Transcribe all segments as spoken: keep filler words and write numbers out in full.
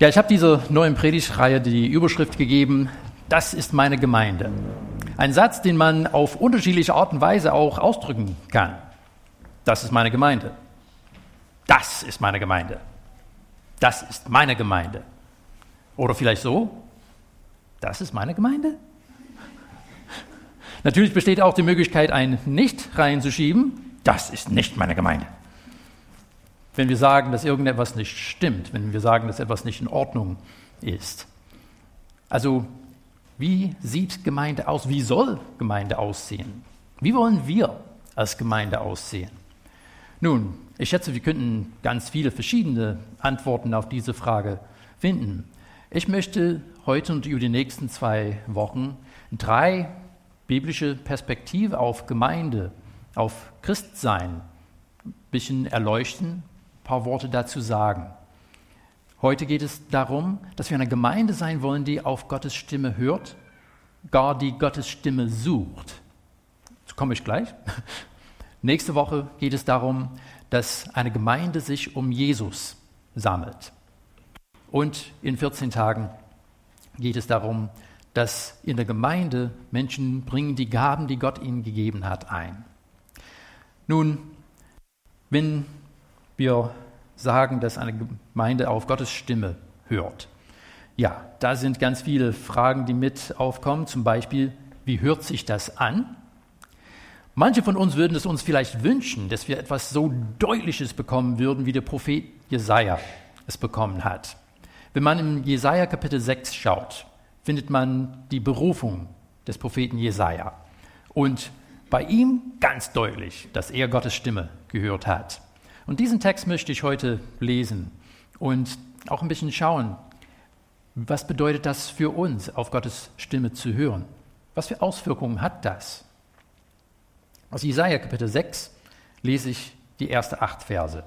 Ja, ich habe dieser neuen Predigtreihe die Überschrift gegeben, das ist meine Gemeinde. Ein Satz, den man auf unterschiedliche Art und Weise auch ausdrücken kann. Das ist meine Gemeinde. Das ist meine Gemeinde. Das ist meine Gemeinde. Oder vielleicht so, das ist meine Gemeinde. Natürlich besteht auch die Möglichkeit, ein Nicht reinzuschieben. Das ist nicht meine Gemeinde. Wenn wir sagen, dass irgendetwas nicht stimmt, wenn wir sagen, dass etwas nicht in Ordnung ist. Also, wie sieht Gemeinde aus? Wie soll Gemeinde aussehen? Wie wollen wir als Gemeinde aussehen? Nun, ich schätze, wir könnten ganz viele verschiedene Antworten auf diese Frage finden. Ich möchte heute und über die nächsten zwei Wochen drei biblische Perspektiven auf Gemeinde, auf Christsein ein bisschen erleuchten, ein paar Worte dazu sagen. Heute geht es darum, dass wir eine Gemeinde sein wollen, die auf Gottes Stimme hört, gar die Gottes Stimme sucht. Dazu komme ich gleich. Nächste Woche geht es darum, dass eine Gemeinde sich um Jesus sammelt. Und in vierzehn Tagen geht es darum, dass in der Gemeinde Menschen bringen die Gaben, die Gott ihnen gegeben hat, ein. Nun, wenn wir sagen, dass eine Gemeinde auf Gottes Stimme hört, ja, da sind ganz viele Fragen, die mit aufkommen. Zum Beispiel, wie hört sich das an? Manche von uns würden es uns vielleicht wünschen, dass wir etwas so Deutliches bekommen würden, wie der Prophet Jesaja es bekommen hat. Wenn man in Jesaja Kapitel sechs schaut, findet man die Berufung des Propheten Jesaja. Und bei ihm ganz deutlich, dass er Gottes Stimme gehört hat. Und diesen Text möchte ich heute lesen und auch ein bisschen schauen, was bedeutet das für uns, auf Gottes Stimme zu hören? Was für Auswirkungen hat das? Aus Jesaja Kapitel sechs lese ich die ersten acht Verse.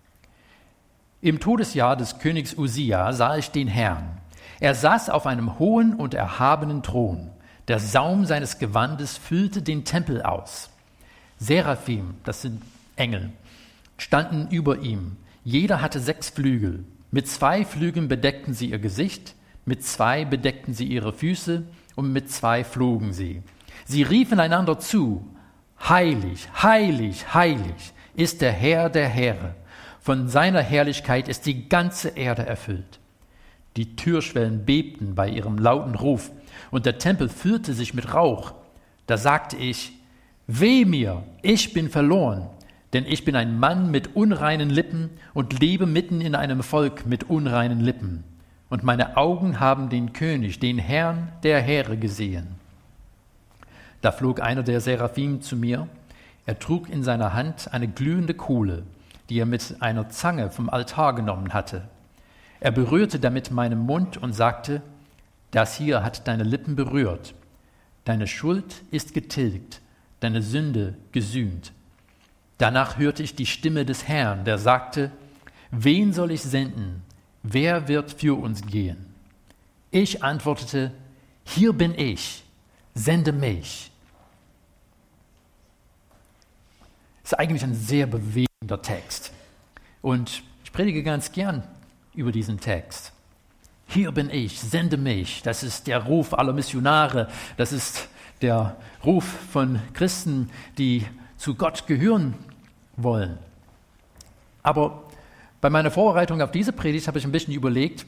Im Todesjahr des Königs Usia sah ich den Herrn. Er saß auf einem hohen und erhabenen Thron. Der Saum seines Gewandes füllte den Tempel aus. Seraphim, das sind Engel, standen über ihm. Jeder hatte sechs Flügel. Mit zwei Flügeln bedeckten sie ihr Gesicht, mit zwei bedeckten sie ihre Füße und mit zwei flogen sie. Sie riefen einander zu, heilig, heilig, heilig ist der Herr der Heere. Von seiner Herrlichkeit ist die ganze Erde erfüllt. Die Türschwellen bebten bei ihrem lauten Ruf und der Tempel füllte sich mit Rauch. Da sagte ich, weh mir, ich bin verloren, denn ich bin ein Mann mit unreinen Lippen und lebe mitten in einem Volk mit unreinen Lippen. Und meine Augen haben den König, den Herrn der Heere gesehen. Da flog einer der Seraphim zu mir. Er trug in seiner Hand eine glühende Kohle, die er mit einer Zange vom Altar genommen hatte. Er berührte damit meinen Mund und sagte, das hier hat deine Lippen berührt. Deine Schuld ist getilgt, deine Sünde gesühnt. Danach hörte ich die Stimme des Herrn, der sagte, wen soll ich senden? Wer wird für uns gehen? Ich antwortete, hier bin ich, sende mich. Das ist eigentlich ein sehr bewegender Text. Und ich predige ganz gern über diesen Text. Hier bin ich, sende mich. Das ist der Ruf aller Missionare. Das ist der Ruf von Christen, die zu Gott gehören wollen. Aber bei meiner Vorbereitung auf diese Predigt habe ich ein bisschen überlegt,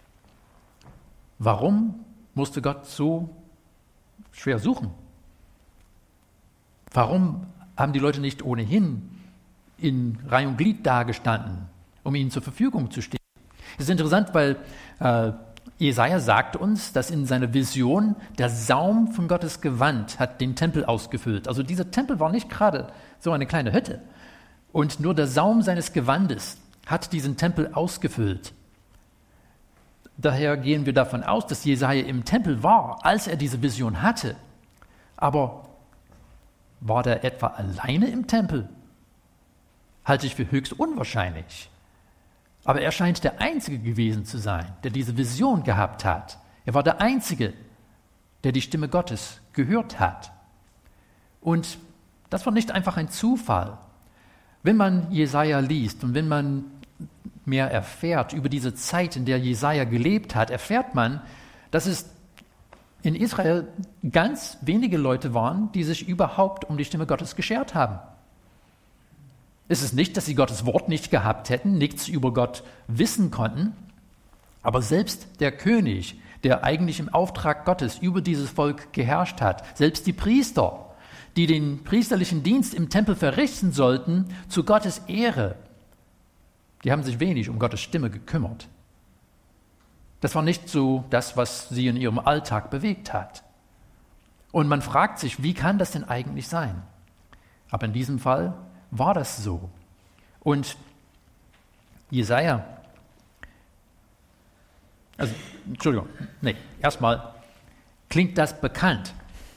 warum musste Gott so schwer suchen? Warum haben die Leute nicht ohnehin in Reihe und Glied dagestanden, um ihnen zur Verfügung zu stehen? Es ist interessant, weil äh, Jesaja sagt uns, dass in seiner Vision der Saum von Gottes Gewand hat den Tempel ausgefüllt. Also dieser Tempel war nicht gerade so eine kleine Hütte. Und nur der Saum seines Gewandes hat diesen Tempel ausgefüllt. Daher gehen wir davon aus, dass Jesaja im Tempel war, als er diese Vision hatte. Aber war der etwa alleine im Tempel? Halte ich für höchst unwahrscheinlich. Aber er scheint der Einzige gewesen zu sein, der diese Vision gehabt hat. Er war der Einzige, der die Stimme Gottes gehört hat. Und das war nicht einfach ein Zufall. Wenn man Jesaja liest und wenn man mehr erfährt, über diese Zeit, in der Jesaja gelebt hat, erfährt man, dass es in Israel ganz wenige Leute waren, die sich überhaupt um die Stimme Gottes geschert haben. Es ist nicht, dass sie Gottes Wort nicht gehabt hätten, nichts über Gott wissen konnten, aber selbst der König, der eigentlich im Auftrag Gottes über dieses Volk geherrscht hat, selbst die Priester, die den priesterlichen Dienst im Tempel verrichten sollten, zu Gottes Ehre, die haben sich wenig um Gottes Stimme gekümmert. Das war nicht so das, was sie in ihrem Alltag bewegt hat. Und man fragt sich, wie kann das denn eigentlich sein? Aber in diesem Fall war das so. Und Jesaja, also, Entschuldigung, nee, erstmal, klingt das bekannt?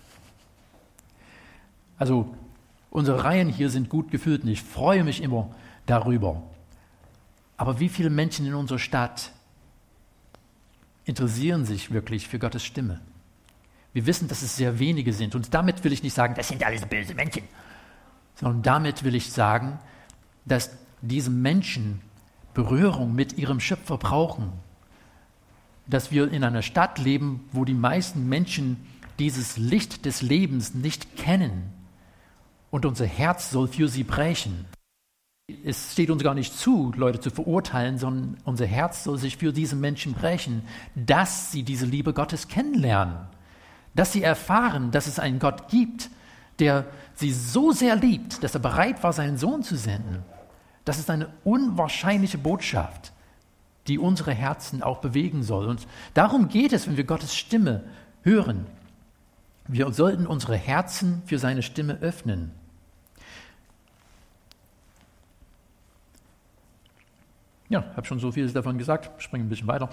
Also, unsere Reihen hier sind gut gefüllt und ich freue mich immer darüber. Aber wie viele Menschen in unserer Stadt interessieren sich wirklich für Gottes Stimme? Wir wissen, dass es sehr wenige sind. Und damit will ich nicht sagen, das sind alles böse Menschen. Sondern damit will ich sagen, dass diese Menschen Berührung mit ihrem Schöpfer brauchen. Dass wir in einer Stadt leben, wo die meisten Menschen dieses Licht des Lebens nicht kennen. Und unser Herz soll für sie brechen. Es steht uns gar nicht zu, Leute zu verurteilen, sondern unser Herz soll sich für diese Menschen brechen, dass sie diese Liebe Gottes kennenlernen, dass sie erfahren, dass es einen Gott gibt, der sie so sehr liebt, dass er bereit war, seinen Sohn zu senden. Das ist eine unwahrscheinliche Botschaft, die unsere Herzen auch bewegen soll. Und darum geht es, wenn wir Gottes Stimme hören. Wir sollten unsere Herzen für seine Stimme öffnen. Ja, ich habe schon so vieles davon gesagt, springe ein bisschen weiter.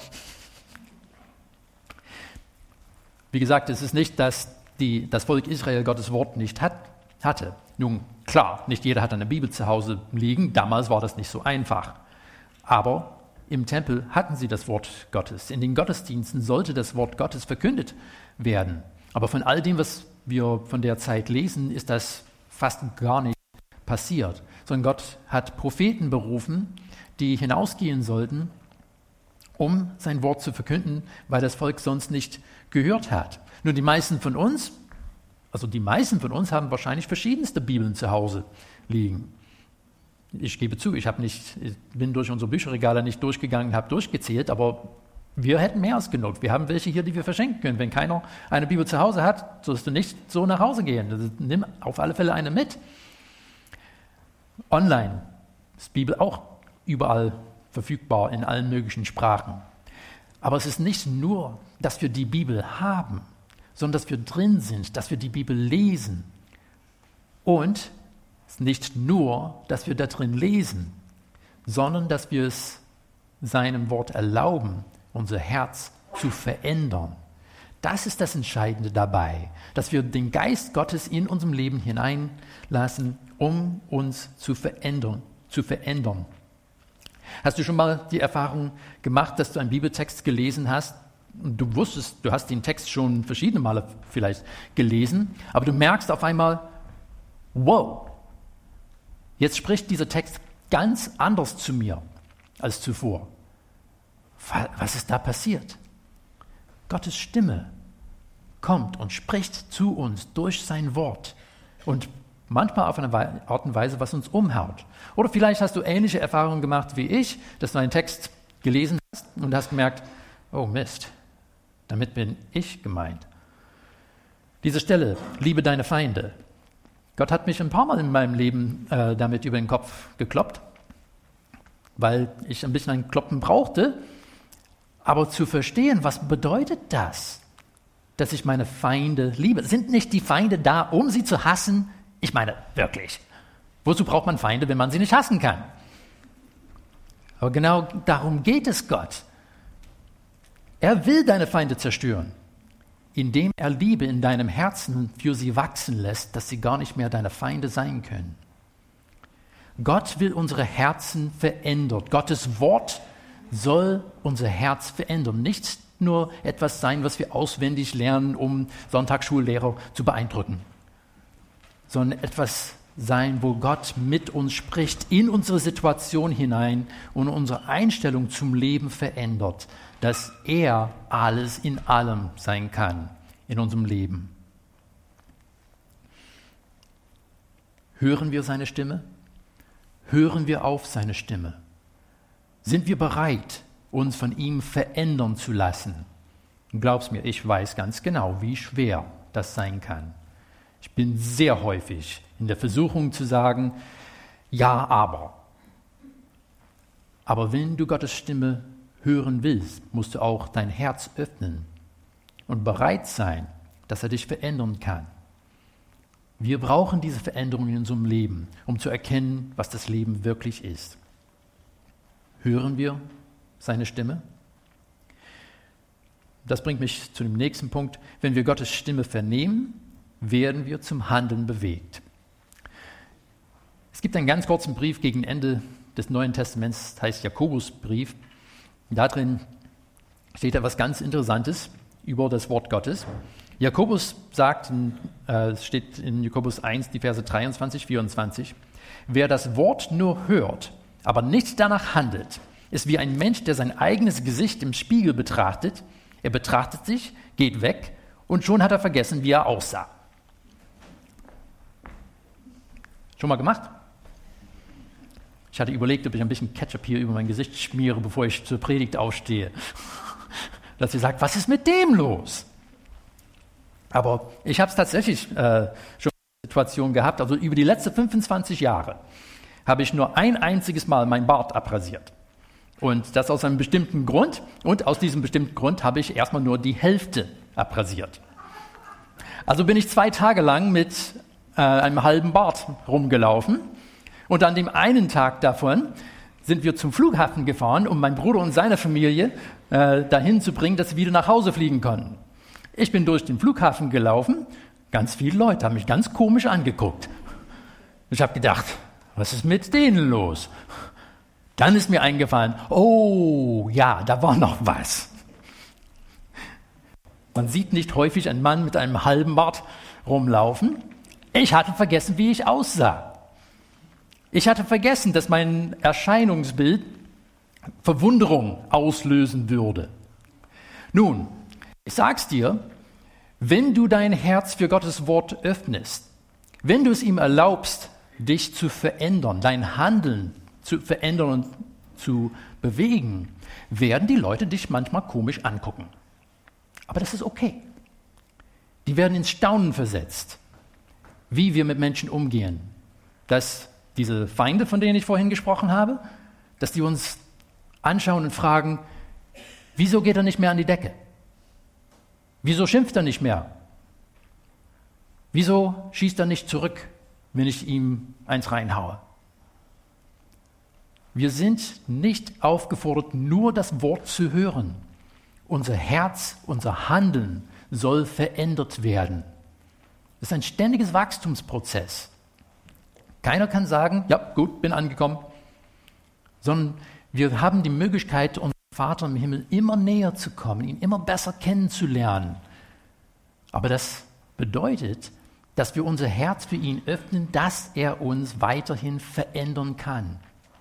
Wie gesagt, es ist nicht, dass die, das Volk Israel Gottes Wort nicht hat, hatte. Nun, klar, nicht jeder hat eine Bibel zu Hause liegen, damals war das nicht so einfach. Aber im Tempel hatten sie das Wort Gottes. In den Gottesdiensten sollte das Wort Gottes verkündet werden. Aber von all dem, was wir von der Zeit lesen, ist das fast gar nicht passiert. Sondern Gott hat Propheten berufen, die hinausgehen sollten, um sein Wort zu verkünden, weil das Volk sonst nicht gehört hat. Nun, die meisten von uns, also die meisten von uns haben wahrscheinlich verschiedenste Bibeln zu Hause liegen. Ich gebe zu, ich, habe nicht, ich bin durch unsere Bücherregale nicht durchgegangen, habe durchgezählt, aber wir hätten mehr als genug. Wir haben welche hier, die wir verschenken können. Wenn keiner eine Bibel zu Hause hat, sollst du nicht so nach Hause gehen. Also nimm auf alle Fälle eine mit. Online ist die Bibel auch überall verfügbar in allen möglichen Sprachen. Aber es ist nicht nur, dass wir die Bibel haben, sondern dass wir drin sind, dass wir die Bibel lesen. Und es ist nicht nur, dass wir da drin lesen, sondern dass wir es seinem Wort erlauben, unser Herz zu verändern. Das ist das Entscheidende dabei, dass wir den Geist Gottes in unserem Leben hineinlassen, um uns zu verändern, zu verändern. Hast du schon mal die Erfahrung gemacht, dass du einen Bibeltext gelesen hast und du wusstest, du hast den Text schon verschiedene Male vielleicht gelesen, aber du merkst auf einmal, wow, jetzt spricht dieser Text ganz anders zu mir als zuvor. Was ist da passiert? Gottes Stimme kommt und spricht zu uns durch sein Wort und manchmal auf eine Art und Weise, was uns umhaut. Oder vielleicht hast du ähnliche Erfahrungen gemacht wie ich, dass du einen Text gelesen hast und hast gemerkt, oh Mist, damit bin ich gemeint. Diese Stelle, liebe deine Feinde. Gott hat mich ein paar Mal in meinem Leben äh, damit über den Kopf gekloppt, weil ich ein bisschen ein Kloppen brauchte. Aber zu verstehen, was bedeutet das, dass ich meine Feinde liebe? Sind nicht die Feinde da, um sie zu hassen? Ich meine, wirklich. Wozu braucht man Feinde, wenn man sie nicht hassen kann? Aber genau darum geht es Gott. Er will deine Feinde zerstören, indem er Liebe in deinem Herzen für sie wachsen lässt, dass sie gar nicht mehr deine Feinde sein können. Gott will unsere Herzen verändern. Gottes Wort soll unser Herz verändern. Nicht nur etwas sein, was wir auswendig lernen, um Sonntagsschullehrer zu beeindrucken, sondern etwas sein, wo Gott mit uns spricht, in unsere Situation hinein und unsere Einstellung zum Leben verändert, dass er alles in allem sein kann in unserem Leben. Hören wir seine Stimme? Hören wir auf seine Stimme? Sind wir bereit, uns von ihm verändern zu lassen? Und glaub's mir, ich weiß ganz genau, wie schwer das sein kann. Ich bin sehr häufig in der Versuchung zu sagen, ja, aber. Aber wenn du Gottes Stimme hören willst, musst du auch dein Herz öffnen und bereit sein, dass er dich verändern kann. Wir brauchen diese Veränderung in unserem Leben, um zu erkennen, was das Leben wirklich ist. Hören wir seine Stimme? Das bringt mich zu dem nächsten Punkt. Wenn wir Gottes Stimme vernehmen, werden wir zum Handeln bewegt. Es gibt einen ganz kurzen Brief gegen Ende des Neuen Testaments, das heißt Jakobusbrief. Da drin steht etwas ganz Interessantes über das Wort Gottes. Jakobus sagt, äh, es steht in Jakobus eins, die Verse dreiundzwanzig, vierundzwanzig, wer das Wort nur hört, aber nicht danach handelt, ist wie ein Mensch, der sein eigenes Gesicht im Spiegel betrachtet. Er betrachtet sich, geht weg und schon hat er vergessen, wie er aussah. Schon mal gemacht? Ich hatte überlegt, ob ich ein bisschen Ketchup hier über mein Gesicht schmiere, bevor ich zur Predigt aufstehe. Dass ihr sagt, was ist mit dem los? Aber ich habe es tatsächlich äh, schon eine Situation gehabt, also über die letzten fünfundzwanzig Jahre habe ich nur ein einziges Mal mein Bart abrasiert. Und das aus einem bestimmten Grund. Und aus diesem bestimmten Grund habe ich erstmal nur die Hälfte abrasiert. Also bin ich zwei Tage lang mit äh, einem halben Bart rumgelaufen. Und an dem einen Tag davon sind wir zum Flughafen gefahren, um meinen Bruder und seine Familie äh, dahin zu bringen, dass sie wieder nach Hause fliegen konnten. Ich bin durch den Flughafen gelaufen. Ganz viele Leute haben mich ganz komisch angeguckt. Ich habe gedacht, was ist mit denen los? Dann ist mir eingefallen, oh ja, da war noch was. Man sieht nicht häufig einen Mann mit einem halben Bart rumlaufen. Ich hatte vergessen, wie ich aussah. Ich hatte vergessen, dass mein Erscheinungsbild Verwunderung auslösen würde. Nun, ich sag's dir, wenn du dein Herz für Gottes Wort öffnest, wenn du es ihm erlaubst, dich zu verändern, dein Handeln zu verändern und zu bewegen, werden die Leute dich manchmal komisch angucken. Aber das ist okay. Die werden ins Staunen versetzt, wie wir mit Menschen umgehen. Dass diese Feinde, von denen ich vorhin gesprochen habe, dass die uns anschauen und fragen, wieso geht er nicht mehr an die Decke? Wieso schimpft er nicht mehr? Wieso schießt er nicht zurück, wenn ich ihm eins reinhaue? Wir sind nicht aufgefordert, nur das Wort zu hören. Unser Herz, unser Handeln soll verändert werden. Das ist ein ständiges Wachstumsprozess. Keiner kann sagen, ja gut, bin angekommen, sondern wir haben die Möglichkeit, unserem Vater im Himmel immer näher zu kommen, ihn immer besser kennenzulernen. Aber das bedeutet, dass wir unser Herz für ihn öffnen, dass er uns weiterhin verändern kann.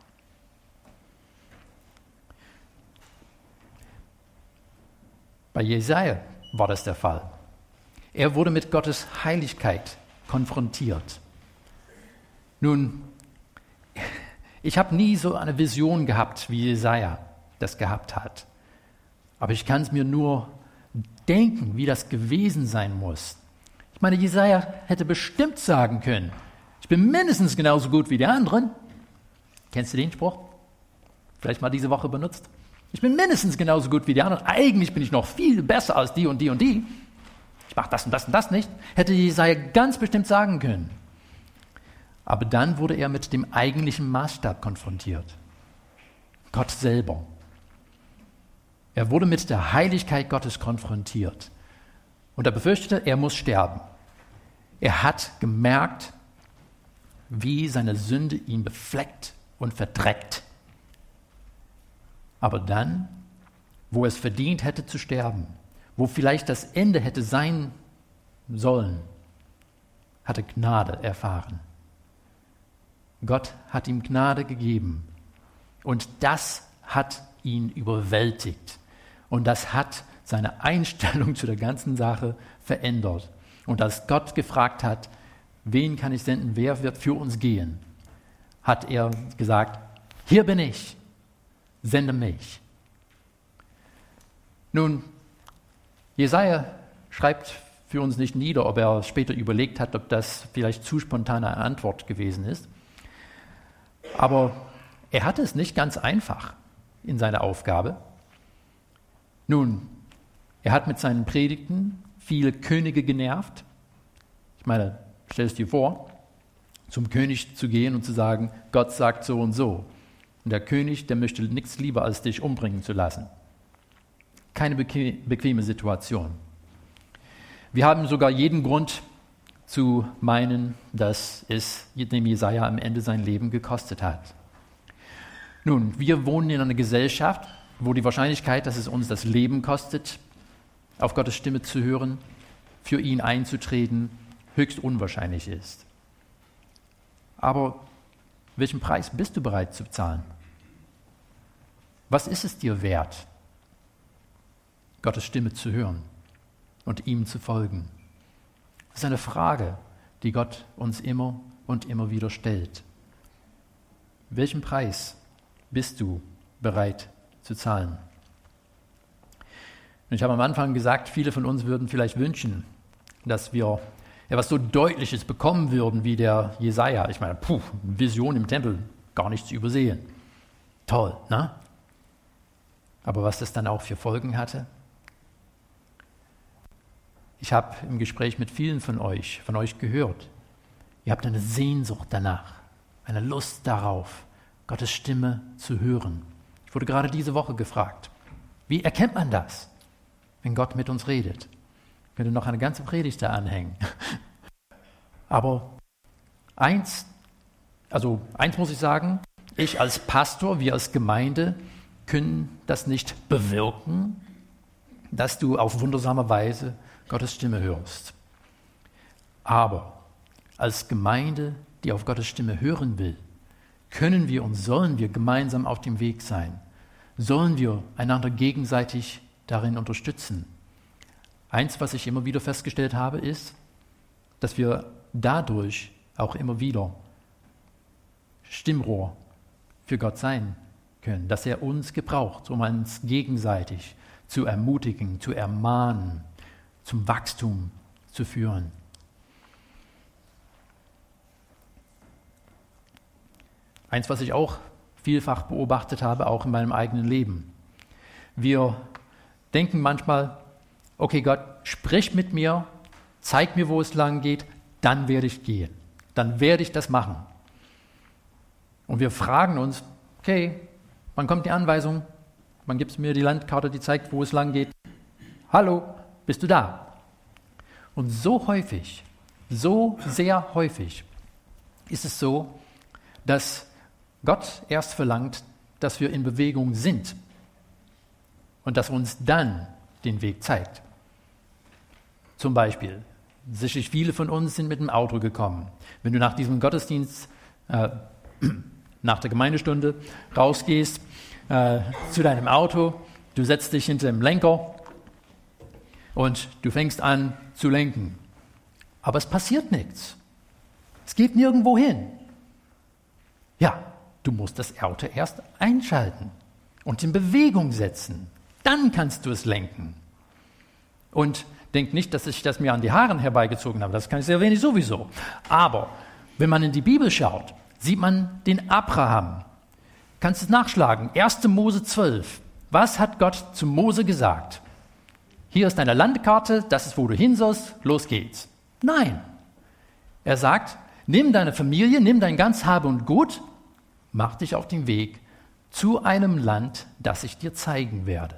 Bei Jesaja war das der Fall. Er wurde mit Gottes Heiligkeit konfrontiert. Nun, ich habe nie so eine Vision gehabt, wie Jesaja das gehabt hat. Aber ich kann es mir nur denken, wie das gewesen sein muss. Ich meine, Jesaja hätte bestimmt sagen können, ich bin mindestens genauso gut wie die anderen. Kennst du den Spruch? Vielleicht mal diese Woche benutzt. Ich bin mindestens genauso gut wie die anderen. Eigentlich bin ich noch viel besser als die und die und die. Ich mache das und das und das nicht. Hätte Jesaja ganz bestimmt sagen können. Aber dann wurde er mit dem eigentlichen Maßstab konfrontiert. Gott selber. Er wurde mit der Heiligkeit Gottes konfrontiert. Und er befürchtete, er muss sterben. Er hat gemerkt, wie seine Sünde ihn befleckt und verdreckt. Aber dann, wo es verdient hätte zu sterben, wo vielleicht das Ende hätte sein sollen, hat er Gnade erfahren. Gott hat ihm Gnade gegeben. Und das hat ihn überwältigt. Und das hat seine Einstellung zu der ganzen Sache verändert. Und als Gott gefragt hat, wen kann ich senden, wer wird für uns gehen, hat er gesagt, hier bin ich, sende mich. Nun, Jesaja schreibt für uns nicht nieder, ob er später überlegt hat, ob das vielleicht zu spontane Antwort gewesen ist. Aber er hatte es nicht ganz einfach in seiner Aufgabe. Nun, er hat mit seinen Predigten viele Könige genervt. Ich meine, stell es dir vor, zum König zu gehen und zu sagen, Gott sagt so und so. Und der König, der möchte nichts lieber, als dich umbringen zu lassen. Keine bequeme, bequeme Situation. Wir haben sogar jeden Grund zu meinen, dass es dem Jesaja am Ende sein Leben gekostet hat. Nun, wir wohnen in einer Gesellschaft, wo die Wahrscheinlichkeit, dass es uns das Leben kostet, auf Gottes Stimme zu hören, für ihn einzutreten, höchst unwahrscheinlich ist. Aber welchen Preis bist du bereit zu zahlen? Was ist es dir wert, Gottes Stimme zu hören und ihm zu folgen? Das ist eine Frage, die Gott uns immer und immer wieder stellt. Welchen Preis bist du bereit zu zahlen? Und ich habe am Anfang gesagt, viele von uns würden vielleicht wünschen, dass wir etwas so Deutliches bekommen würden wie der Jesaja. Ich meine, puh, Vision im Tempel, gar nicht zu übersehen. Toll, ne? Aber was das dann auch für Folgen hatte? Ich habe im Gespräch mit vielen von euch, von euch gehört, ihr habt eine Sehnsucht danach, eine Lust darauf, Gottes Stimme zu hören. Ich wurde gerade diese Woche gefragt, wie erkennt man das, wenn Gott mit uns redet? Ich könnte noch eine ganze Predigt da anhängen. Aber eins, also eins muss ich sagen, ich als Pastor, wir als Gemeinde können das nicht bewirken, dass du auf wundersame Weise Gottes Stimme hörst. Aber als Gemeinde, die auf Gottes Stimme hören will, können wir und sollen wir gemeinsam auf dem Weg sein. Sollen wir einander gegenseitig darin unterstützen. Eins, was ich immer wieder festgestellt habe, ist, dass wir dadurch auch immer wieder Stimmrohr für Gott sein können, dass er uns gebraucht, um uns gegenseitig zu ermutigen, zu ermahnen, zum Wachstum zu führen. Eins, was ich auch vielfach beobachtet habe, auch in meinem eigenen Leben. Wir denken manchmal, okay Gott, sprich mit mir, zeig mir, wo es lang geht, dann werde ich gehen. Dann werde ich das machen. Und wir fragen uns, okay, wann kommt die Anweisung? Wann gibst du mir die Landkarte, die zeigt, wo es lang geht? Hallo, bist du da? Und so häufig, so sehr häufig ist es so, dass Gott erst verlangt, dass wir in Bewegung sind und dass er uns dann den Weg zeigt. Zum Beispiel, sicherlich viele von uns sind mit dem Auto gekommen. Wenn du nach diesem Gottesdienst, äh, nach der Gemeindestunde rausgehst äh, zu deinem Auto, du setzt dich hinter dem Lenker und du fängst an zu lenken. Aber es passiert nichts. Es geht nirgendwo hin. Ja, du musst das Auto erst einschalten und in Bewegung setzen. Dann kannst du es lenken. Und denk nicht, dass ich das mir an die Haaren herbeigezogen habe. Das kann ich sehr wenig sowieso. Aber wenn man in die Bibel schaut, sieht man den Abraham. Kannst es nachschlagen. erster Mose zwölf. Was hat Gott zu Mose gesagt? Hier ist deine Landkarte, das ist, wo du hin sollst, los geht's. Nein. Er sagt, nimm deine Familie, nimm dein ganz Habe und Gut, mach dich auf den Weg zu einem Land, das ich dir zeigen werde.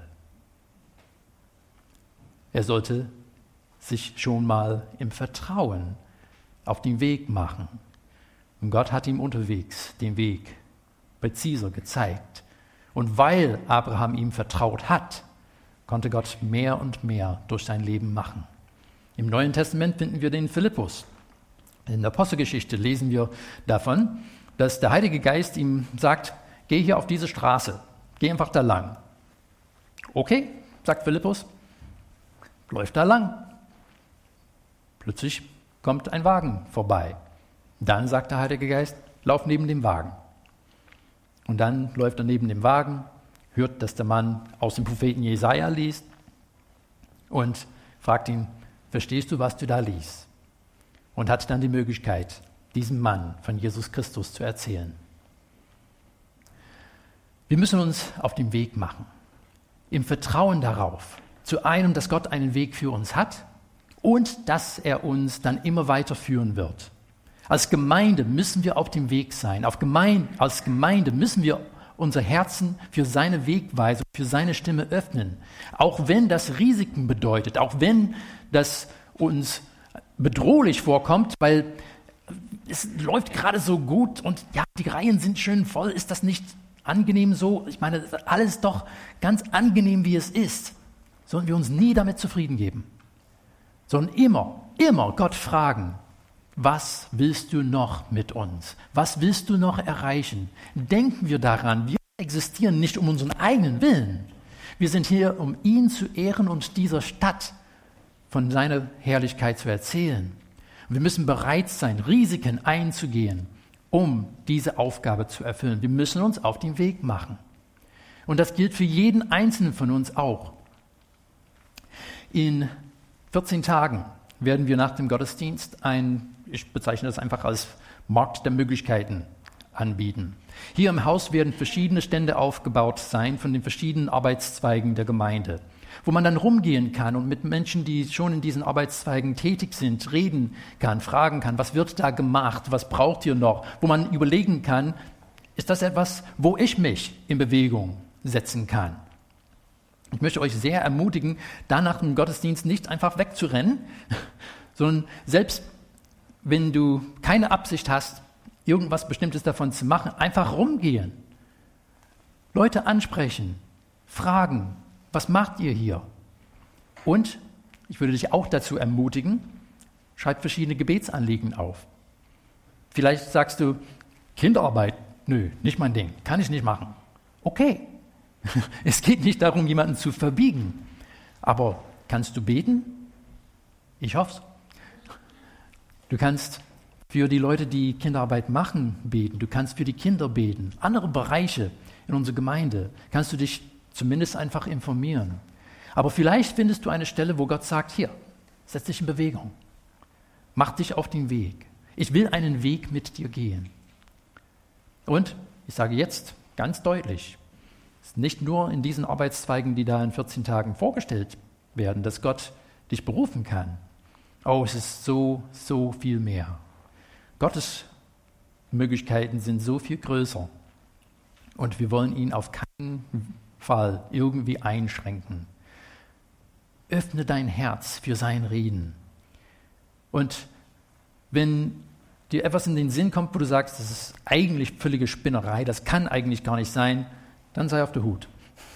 Er sollte sich schon mal im Vertrauen auf den Weg machen. Und Gott hat ihm unterwegs den Weg präziser gezeigt. Und weil Abraham ihm vertraut hat, konnte Gott mehr und mehr durch sein Leben machen. Im Neuen Testament finden wir den Philippus. In der Apostelgeschichte lesen wir davon, dass der Heilige Geist ihm sagt, geh hier auf diese Straße, geh einfach da lang. Okay, sagt Philippus, läuft da lang. Plötzlich kommt ein Wagen vorbei. Dann sagt der Heilige Geist, lauf neben dem Wagen. Und dann läuft er neben dem Wagen, hört, dass der Mann aus dem Propheten Jesaja liest und fragt ihn, verstehst du, was du da liest? Und hat dann die Möglichkeit, diesem Mann von Jesus Christus zu erzählen. Wir müssen uns auf den Weg machen, im Vertrauen darauf, zu einem, dass Gott einen Weg für uns hat und dass er uns dann immer weiter führen wird. Als Gemeinde müssen wir auf dem Weg sein. Auf Gemeinde, als Gemeinde müssen wir unser Herzen für seine Wegweisung, für seine Stimme öffnen. Auch wenn das Risiken bedeutet, auch wenn das uns bedrohlich vorkommt, weil es läuft gerade so gut und ja, die Reihen sind schön voll. Ist das nicht angenehm so? Ich meine, alles ist doch ganz angenehm, wie es ist. Sollen wir uns nie damit zufrieden geben, sondern immer, immer Gott fragen, was willst du noch mit uns? Was willst du noch erreichen? Denken wir daran, wir existieren nicht um unseren eigenen Willen. Wir sind hier, um ihn zu ehren und dieser Stadt von seiner Herrlichkeit zu erzählen. Wir müssen bereit sein, Risiken einzugehen, um diese Aufgabe zu erfüllen. Wir müssen uns auf den Weg machen. Und das gilt für jeden Einzelnen von uns auch. In vierzehn Tagen werden wir nach dem Gottesdienst ein, ich bezeichne das einfach als Markt der Möglichkeiten, anbieten. Hier im Haus werden verschiedene Stände aufgebaut sein von den verschiedenen Arbeitszweigen der Gemeinde, wo man dann rumgehen kann und mit Menschen, die schon in diesen Arbeitszweigen tätig sind, reden kann, fragen kann, was wird da gemacht, was braucht ihr noch, wo man überlegen kann, ist das etwas, wo ich mich in Bewegung setzen kann. Ich möchte euch sehr ermutigen, da nach dem Gottesdienst nicht einfach wegzurennen, sondern selbst wenn du keine Absicht hast, irgendwas Bestimmtes davon zu machen, einfach rumgehen, Leute ansprechen, fragen, was macht ihr hier? Und ich würde dich auch dazu ermutigen, schreib verschiedene Gebetsanliegen auf. Vielleicht sagst du, Kinderarbeit, nö, nicht mein Ding, kann ich nicht machen. Okay, es geht nicht darum, jemanden zu verbiegen, aber kannst du beten? Ich hoffe es. Du kannst für die Leute, die Kinderarbeit machen, beten. Du kannst für die Kinder beten. Andere Bereiche in unserer Gemeinde kannst du dich zumindest einfach informieren. Aber vielleicht findest du eine Stelle, wo Gott sagt, hier, setz dich in Bewegung. Mach dich auf den Weg. Ich will einen Weg mit dir gehen. Und ich sage jetzt ganz deutlich, es ist nicht nur in diesen Arbeitszweigen, die da in vierzehn Tagen vorgestellt werden, dass Gott dich berufen kann. Oh, es ist so, so viel mehr. Gottes Möglichkeiten sind so viel größer. Und wir wollen ihn auf keinen Fall irgendwie einschränken. Öffne dein Herz für sein Reden. Und wenn dir etwas in den Sinn kommt, wo du sagst, das ist eigentlich völlige Spinnerei, das kann eigentlich gar nicht sein, dann sei auf der Hut.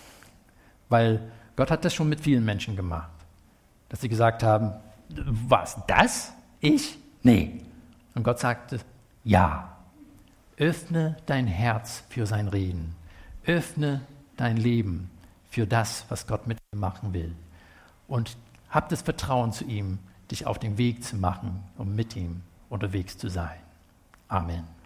Weil Gott hat das schon mit vielen Menschen gemacht. Dass sie gesagt haben, was, das? Ich? Nee. Und Gott sagte, ja. Öffne dein Herz für sein Reden. Öffne dein Leben für das, was Gott mit dir machen will. Und hab das Vertrauen zu ihm, dich auf den Weg zu machen, um mit ihm unterwegs zu sein. Amen.